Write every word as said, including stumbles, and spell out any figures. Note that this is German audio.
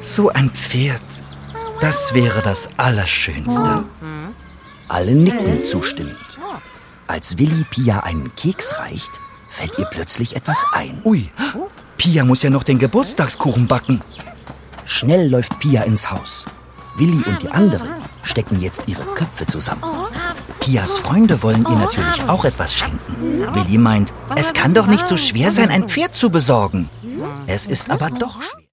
So ein Pferd, das wäre das Allerschönste. Alle nicken zustimmend. Als Willi Pia einen Keks reicht, fällt ihr plötzlich etwas ein. Ui, Pia muss ja noch den Geburtstagskuchen backen. Schnell läuft Pia ins Haus. Willi und die anderen stecken jetzt ihre Köpfe zusammen. Pias Freunde wollen ihr natürlich auch etwas schenken. Willi meint, es kann doch nicht so schwer sein, ein Pferd zu besorgen. Es ist aber doch schwer.